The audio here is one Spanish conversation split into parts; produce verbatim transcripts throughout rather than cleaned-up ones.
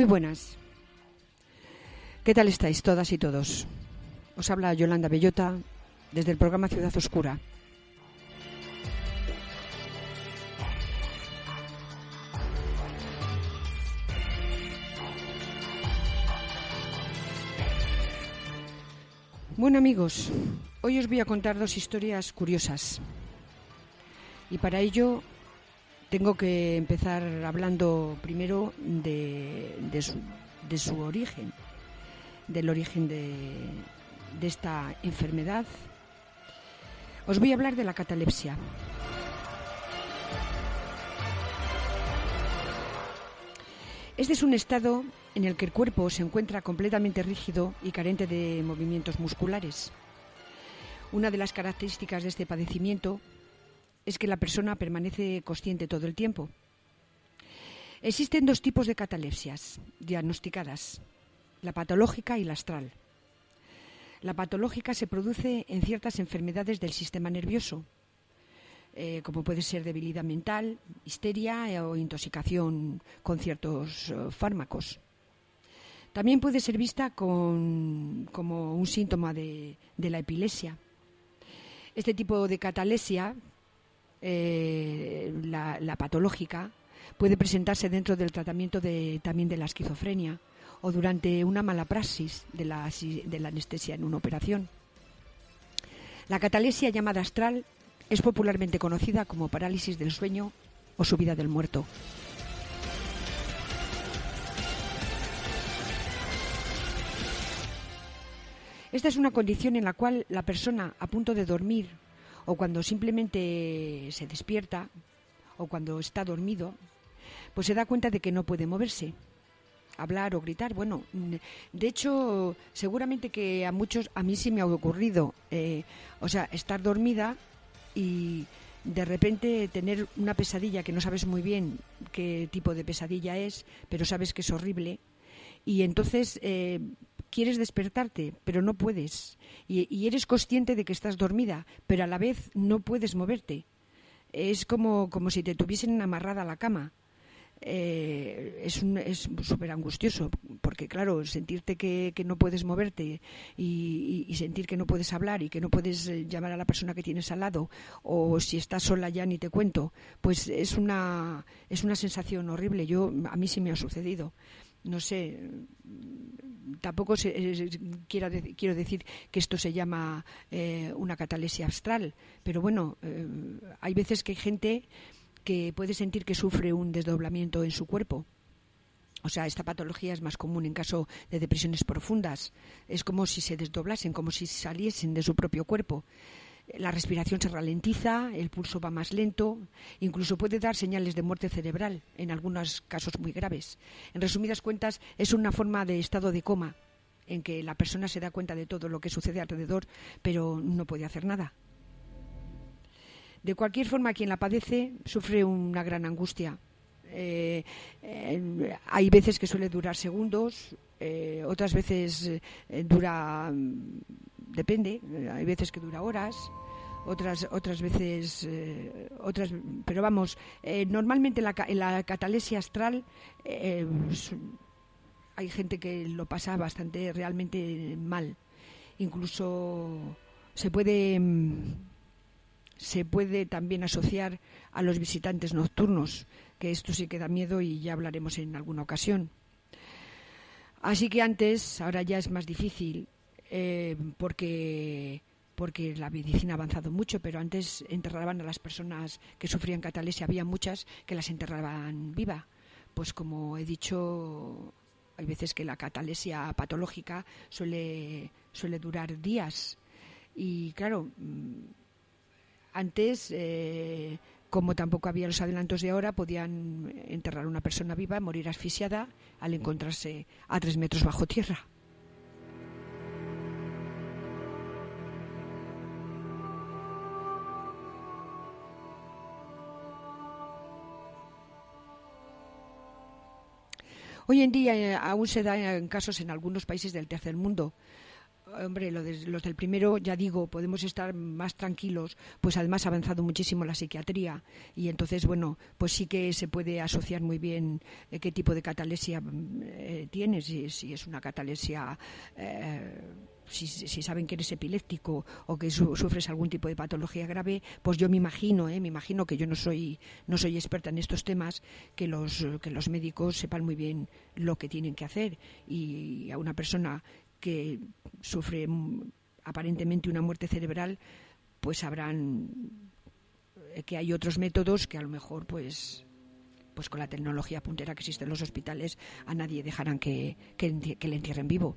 Muy buenas. ¿Qué tal estáis todas y todos? Os habla Yolanda Bellota desde el programa Ciudad Oscura. Bueno, amigos, hoy os voy a contar dos historias curiosas. Y para ello tengo que empezar hablando primero de, de, su, de su origen, del origen de, de esta enfermedad. Os voy a hablar de la catalepsia. Este es un estado en el que el cuerpo se encuentra completamente rígido y carente de movimientos musculares. Una de las características de este padecimiento es que la persona permanece consciente todo el tiempo. Existen dos tipos de catalepsias diagnosticadas, la patológica y la astral. La patológica se produce en ciertas enfermedades del sistema nervioso, eh, como puede ser debilidad mental, histeria eh, o intoxicación con ciertos eh, fármacos. También puede ser vista con, como un síntoma de, de la epilepsia. Este tipo de catalepsia, eh, la, la patológica, puede presentarse dentro del tratamiento de, también de la esquizofrenia o durante una mala praxis de la, de la anestesia en una operación. La catalepsia llamada astral es popularmente conocida como parálisis del sueño o subida del muerto. Esta es una condición en la cual la persona a punto de dormir o cuando simplemente se despierta o cuando está dormido, pues se da cuenta de que no puede moverse, hablar o gritar. Bueno, de hecho, seguramente que a muchos, a mí sí me ha ocurrido, eh, o sea, estar dormida y de repente tener una pesadilla que no sabes muy bien qué tipo de pesadilla es, pero sabes que es horrible y entonces eh, quieres despertarte, pero no puedes y, y eres consciente de que estás dormida, pero a la vez no puedes moverte. Es como, como si te tuviesen amarrada a la cama. Eh, es un, es súper angustioso porque claro, sentirte que, que no puedes moverte y, y, y sentir que no puedes hablar y que no puedes llamar a la persona que tienes al lado, o si estás sola ya ni te cuento, pues es una es una sensación horrible. Yo a mí sí me ha sucedido. No sé, tampoco se, eh, quiero, de, quiero decir que esto se llama eh, una catalepsia astral, pero bueno, eh, hay veces que hay gente que puede sentir que sufre un desdoblamiento en su cuerpo. O sea, esta patología es más común en caso de depresiones profundas. Es como si se desdoblasen, como si saliesen de su propio cuerpo. La respiración se ralentiza, el pulso va más lento, incluso puede dar señales de muerte cerebral, en algunos casos muy graves. En resumidas cuentas, es una forma de estado de coma, en que la persona se da cuenta de todo lo que sucede alrededor, pero no puede hacer nada. De cualquier forma, quien la padece sufre una gran angustia. Eh, eh, hay veces que suele durar segundos, eh, otras veces eh, dura, depende, hay veces que dura horas, otras otras veces, eh, otras, pero vamos, eh, normalmente la, la catalepsia astral, eh, hay gente que lo pasa bastante, realmente mal. Incluso se puede... Se puede también asociar a los visitantes nocturnos, que esto sí que da miedo y ya hablaremos en alguna ocasión. Así que antes, ahora ya es más difícil, eh, porque, porque la medicina ha avanzado mucho, pero antes enterraban a las personas que sufrían catalepsia, había muchas que las enterraban viva. Pues como he dicho, hay veces que la catalepsia patológica suele, suele durar días. Y claro, antes, eh, como tampoco había los adelantos de ahora, podían enterrar a una persona viva, morir asfixiada al encontrarse a tres metros bajo tierra. Hoy en día eh, aún se dan casos en algunos países del tercer mundo. Hombre, lo de, los del primero, ya digo, podemos estar más tranquilos, pues además ha avanzado muchísimo la psiquiatría y entonces, bueno, pues sí que se puede asociar muy bien eh, qué tipo de catalesia eh, tienes, si, si es una catalesia, eh, si, si saben que eres epiléptico o que su, sufres algún tipo de patología grave, pues yo me imagino, eh, me imagino que yo no soy, no soy experta en estos temas, que los, que los médicos sepan muy bien lo que tienen que hacer y a una persona que sufre aparentemente una muerte cerebral, pues sabrán que hay otros métodos que a lo mejor pues pues con la tecnología puntera que existe en los hospitales a nadie dejarán que, que, que le entierren vivo.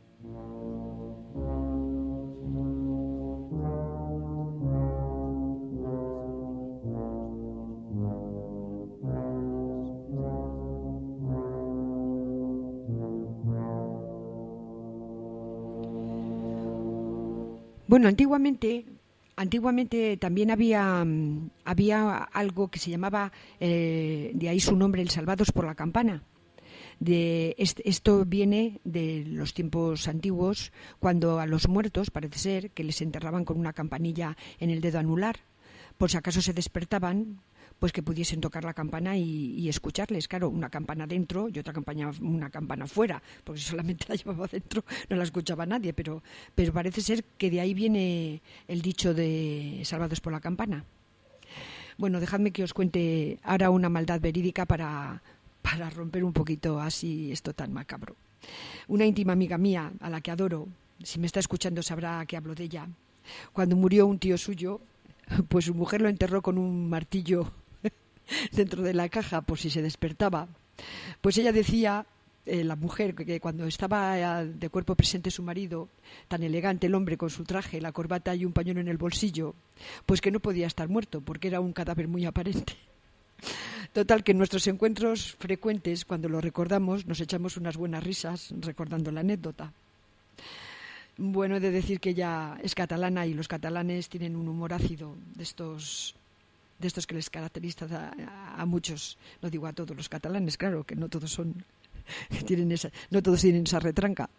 Bueno, antiguamente, antiguamente también había, había algo que se llamaba, eh, de ahí su nombre, el Salvados por la Campana. De este, esto viene de los tiempos antiguos, cuando a los muertos, parece ser, que les enterraban con una campanilla en el dedo anular, por si acaso se despertaban, pues que pudiesen tocar la campana y, y escucharles. Claro, una campana dentro y otra campana, una campana fuera, porque si solamente la llevaba dentro no la escuchaba nadie, pero, pero parece ser que de ahí viene el dicho de Salvados por la Campana. Bueno, dejadme que os cuente ahora una maldad verídica para, para romper un poquito así esto tan macabro. Una íntima amiga mía, a la que adoro, si me está escuchando sabrá que hablo de ella. Cuando murió un tío suyo, pues su mujer lo enterró con un martillo dentro de la caja por si se despertaba. Pues ella decía, eh, la mujer, que cuando estaba de cuerpo presente su marido, tan elegante el hombre con su traje, la corbata y un pañuelo en el bolsillo, pues que no podía estar muerto porque era un cadáver muy aparente. Total, que en nuestros encuentros frecuentes, cuando lo recordamos, nos echamos unas buenas risas recordando la anécdota. Bueno, he de decir que ella es catalana y los catalanes tienen un humor ácido de estos de estos que les caracteriza a, a muchos, no digo a todos los catalanes, claro, que no todos son, tienen esa, no todos tienen esa retranca.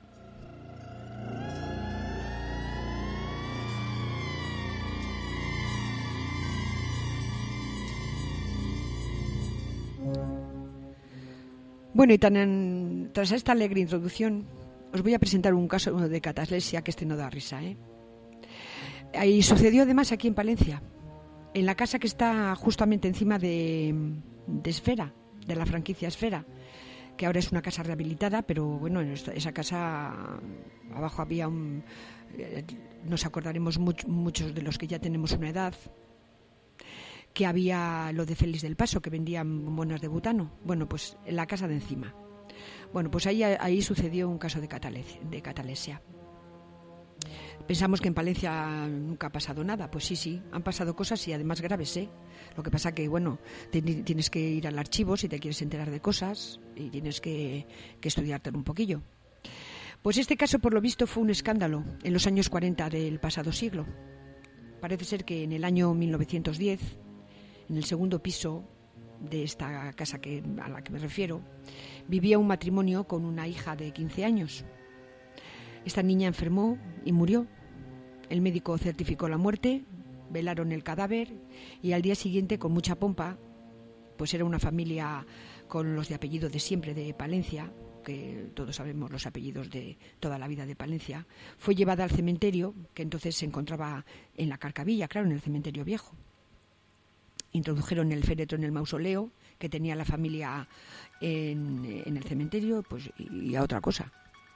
Bueno, y tan en, tras esta alegre introducción, os voy a presentar un caso de catalepsia que este no da risa, ¿eh? Y sucedió además aquí en Palencia, en la casa que está justamente encima de, de Esfera, de la franquicia Esfera, que ahora es una casa rehabilitada, pero bueno, en esta, esa casa abajo había un... Eh, nos acordaremos much, muchos de los que ya tenemos una edad, que había lo de Félix del Paso, que vendían bombonas de butano. Bueno, pues en la casa de encima. Bueno, pues ahí, ahí sucedió un caso de, catalesia, de catalepsia. Pensamos que en Palencia nunca ha pasado nada. Pues sí, sí, han pasado cosas y además graves, ¿eh? Lo que pasa que, bueno, te, tienes que ir al archivo si te quieres enterar de cosas y tienes que, que estudiártelo un poquillo. Pues este caso, por lo visto, fue un escándalo en los años cuarenta del pasado siglo. Parece ser que en el año mil novecientos diez, en el segundo piso de esta casa que, a la que me refiero, vivía un matrimonio con una hija de quince años. Esta niña enfermó y murió. El médico certificó la muerte, velaron el cadáver y al día siguiente, con mucha pompa, pues era una familia con los de apellido de siempre de Palencia, que todos sabemos los apellidos de toda la vida de Palencia, fue llevada al cementerio, que entonces se encontraba en la Carcavilla, claro, en el cementerio viejo. Introdujeron el féretro en el mausoleo que tenía la familia en, en el cementerio, pues y a otra cosa.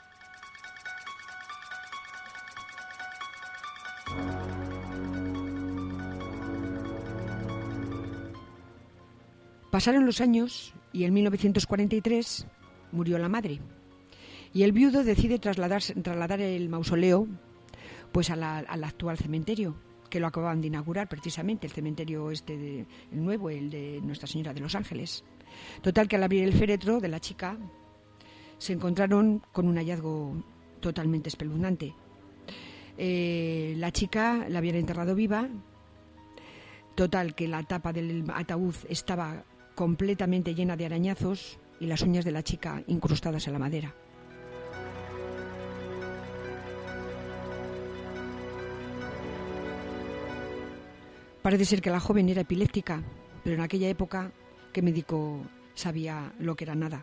Pasaron los años y en mil novecientos cuarenta y tres murió la madre y el viudo decide trasladar, trasladar el mausoleo pues a la, al actual cementerio, que lo acababan de inaugurar precisamente, el cementerio este de, el nuevo, el de Nuestra Señora de los Ángeles. Total, que al abrir el féretro de la chica se encontraron con un hallazgo totalmente espeluznante. Eh, la chica la habían enterrado viva. Total, que la tapa del ataúd estaba completamente llena de arañazos y las uñas de la chica incrustadas en la madera. Parece ser que la joven era epiléptica, pero en aquella época, ¿qué médico sabía lo que era nada?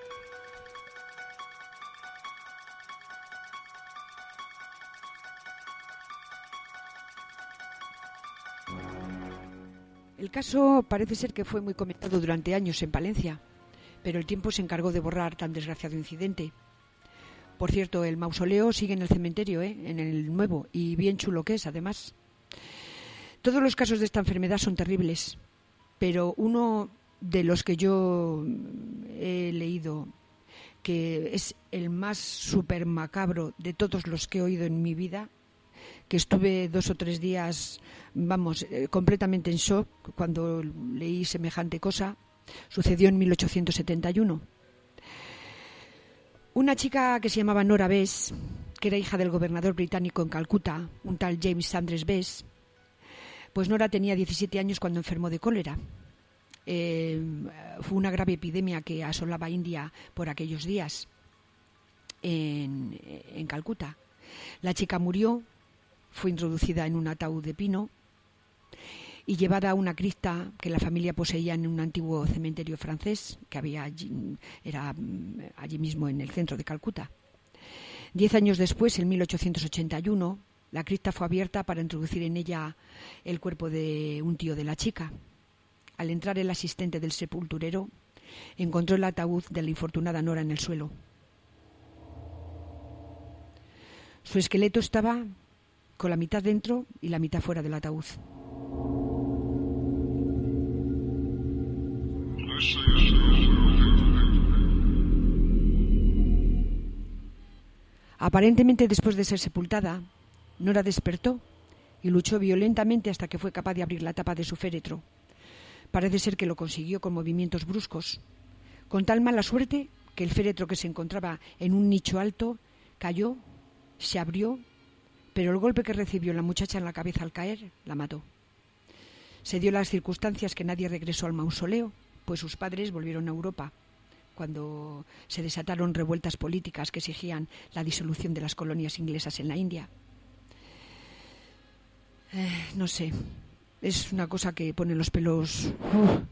El caso parece ser que fue muy comentado durante años en Palencia, pero el tiempo se encargó de borrar tan desgraciado incidente. Por cierto, el mausoleo sigue en el cementerio, ¿eh? En el nuevo, y bien chulo que es, además. Todos los casos de esta enfermedad son terribles, pero uno de los que yo he leído, que es el más súper macabro de todos los que he oído en mi vida, que estuve dos o tres días, vamos, eh, completamente en shock cuando leí semejante cosa, sucedió en mil ochocientos setenta y uno. Una chica que se llamaba Nora Bess, que era hija del gobernador británico en Calcuta, un tal James Sanders Bess, pues Nora tenía diecisiete años cuando enfermó de cólera. Eh, fue una grave epidemia que asolaba India por aquellos días en, en Calcuta. La chica murió, fue introducida en un ataúd de pino y llevada a una cripta que la familia poseía en un antiguo cementerio francés que había allí, era allí mismo en el centro de Calcuta. Diez años después, en mil ochocientos ochenta y uno, la cripta fue abierta para introducir en ella el cuerpo de un tío de la chica. Al entrar el asistente del sepulturero, encontró el ataúd de la infortunada Nora en el suelo. Su esqueleto estaba con la mitad dentro y la mitad fuera del ataúd. Aparentemente, después de ser sepultada, Nora despertó y luchó violentamente hasta que fue capaz de abrir la tapa de su féretro. Parece ser que lo consiguió con movimientos bruscos, con tal mala suerte que el féretro, que se encontraba en un nicho alto, cayó, se abrió, pero el golpe que recibió la muchacha en la cabeza al caer la mató. Se dio las circunstancias que nadie regresó al mausoleo, pues sus padres volvieron a Europa cuando se desataron revueltas políticas que exigían la disolución de las colonias inglesas en la India. Eh, no sé, es una cosa que pone los pelos... Uh.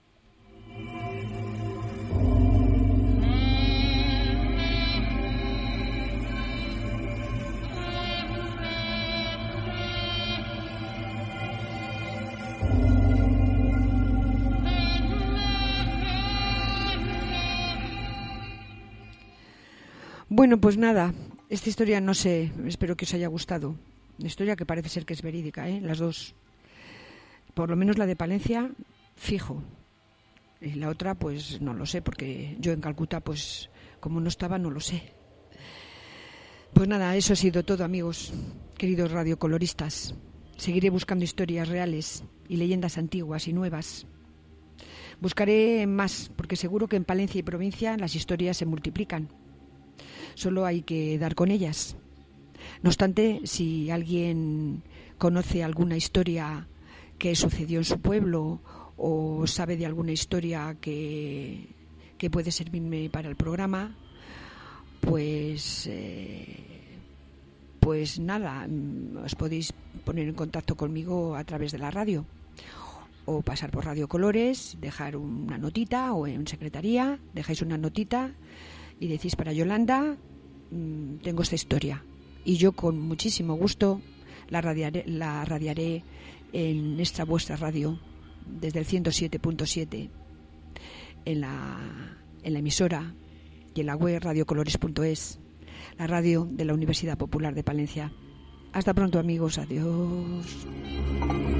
Bueno, pues nada, esta historia no sé, espero que os haya gustado. Una historia que parece ser que es verídica, ¿eh? Las dos. Por lo menos la de Palencia, fijo. Y la otra, pues no lo sé, porque yo en Calcuta, pues como no estaba, no lo sé. Pues nada, eso ha sido todo, amigos, queridos radiocoloristas. Seguiré buscando historias reales y leyendas antiguas y nuevas. Buscaré más, porque seguro que en Palencia y provincia las historias se multiplican. Solo hay que dar con ellas. No obstante, si alguien conoce alguna historia que sucedió en su pueblo o sabe de alguna historia que, que puede servirme para el programa, pues, eh, pues nada, os podéis poner en contacto conmigo a través de la radio o pasar por Radio Colores, dejar una notita o en secretaría, dejáis una notita y decís: para Yolanda, mmm, tengo esta historia. Y yo con muchísimo gusto la radiaré, la radiaré en esta vuestra radio desde el ciento siete punto siete en la, en la emisora y en la web radiocolores punto es, la radio de la Universidad Popular de Palencia. Hasta pronto, amigos. Adiós.